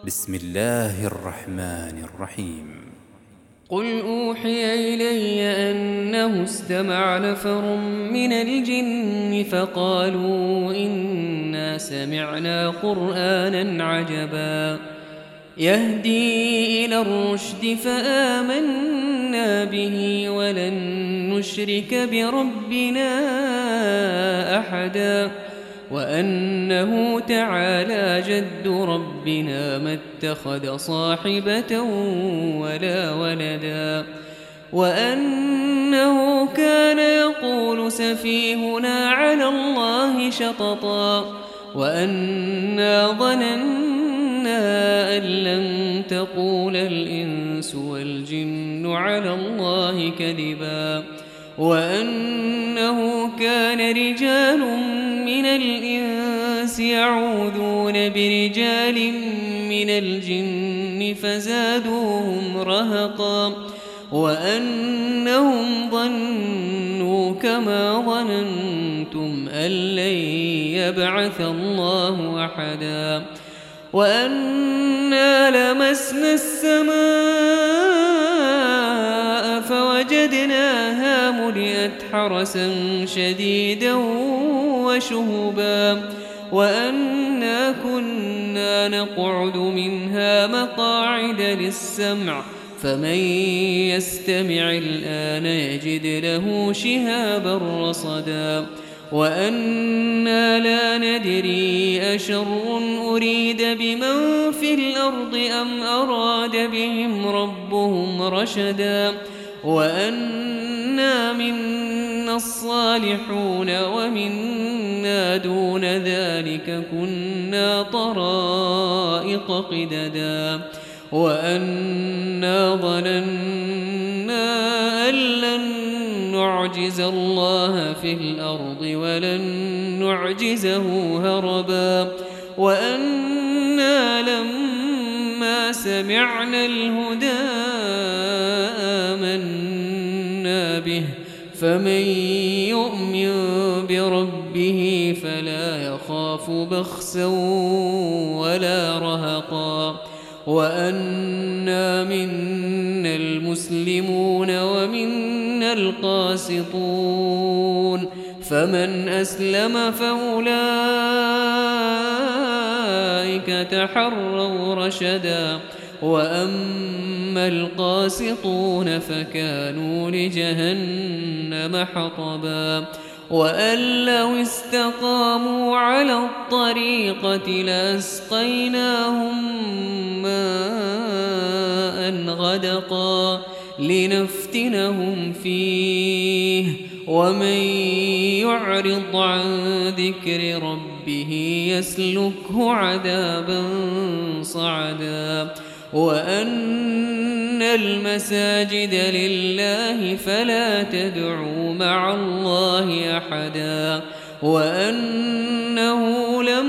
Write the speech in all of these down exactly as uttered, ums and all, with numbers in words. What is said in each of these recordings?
بسم الله الرحمن الرحيم. قل أوحي إلي أنه استمع نفر من الجن فقالوا إنا سمعنا قرآنا عجبا يهدي إلى الرشد فآمنا به ولن نشرك بربنا أحدا وأنه تعالى جد ربنا ما اتخذ صاحبة ولا ولدا وأنه كان يقول سفيهنا على الله شططا وأنا ظننا أن لن تقول الإنس والجن على الله كذبا وأنه كان رجال من الإنس يعوذون برجال من الجن فزادوهم رهقا وأنهم ظنوا كما ظننتم أن لن يبعث الله أحدا وأنا لمسنا السماء فوجدناها ملئت حرسا شديدا وشهبا وأنا كنا نقعد منها مقاعد للسمع فمن يستمع الآن يجد له شهابا رصدا وأنا لا ندري أشر أريد بمن في الأرض أم أراد بهم ربهم رشدا وأنا منا الصالحون ومنا دون ذلك كنا طرائق قددا وأنا ظننا أن لن نعجز الله في الأرض ولن نعجزه هربا وأنا لما سمعنا الهدى آمنا به فمن يؤمن بربه فلا يخاف بخسا ولا رهقا وأنا منا المسلمون ومنا القاسطون فمن أسلم فأولئك تحروا رشدا وأما القاسطون فكانوا لجهنم حطبا وأن لو استقاموا على الطريقة لأسقيناهم ماء غدقا لنفتنهم فيه ومن يعرض عن ذكر ربه يسلكه عذابا صعدا وأن المساجد لله فلا تدعوا مع الله أحدا وأنه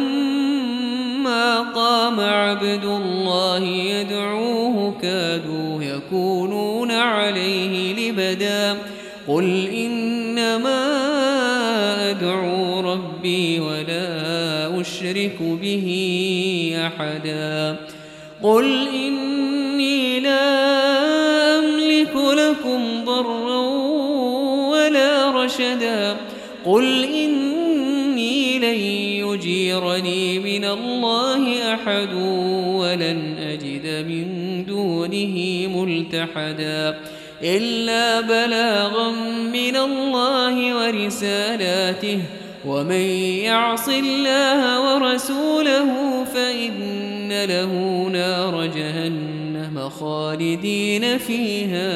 لما قام عبد الله يدعوه كادوا يكونون عليه لبدا قل إنما أدعو ربي ولا أشرك به أحدا قل إني لا أملك لكم ضرا ولا رشدا قل إني لن يجيرني من الله أحد ولن أجد من دونه ملتحدا إلا بلاغا من الله ورسالاته ومن يعص الله ورسوله فإن له نار جهنم خالدين فيها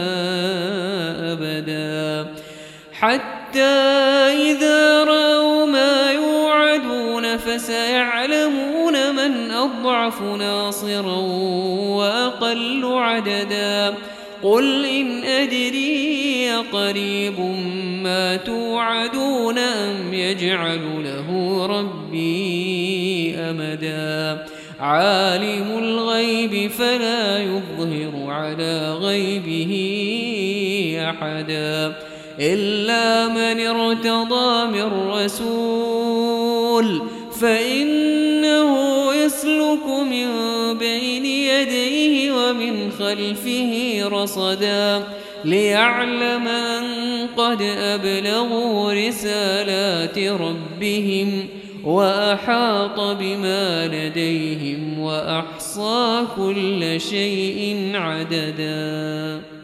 أبدا حتى إذا رأوا ما يوعدون فسيعلمون من أضعف ناصرا وأقل عددا قل إن أدري قريب ما توعدون أم يجعل له ربي أمدا عالم الغيب فلا يظهر على غيبه أحدا إلا من ارتضى من رسول فإنه يسلك من بين يديه ومن خلفه رصدا ليعلم أن قد أبلغوا رسالات ربهم وأحاط بما لديهم وأحصى كل شيء عددا.